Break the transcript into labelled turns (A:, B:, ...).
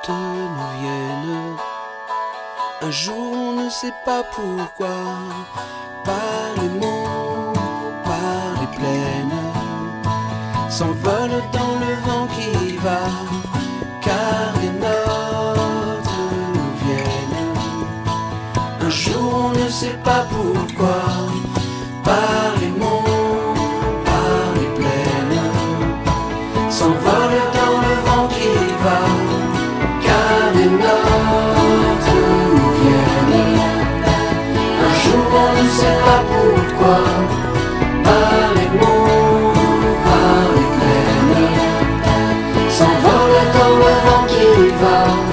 A: nous viennent. Un jour on ne sait pas pourquoi, par les monts, par les plaines, s'envolent dans le vent qui va, car les notes nous viennent. Un jour on ne sait pas pourquoi, par les monts, par les plaines, s'envolent dans le vent qui va, car les notes nous viennent. Un jour on ne sait pas pourquoi, par les monts, par les plaines, s'envolent dans le vent qui va.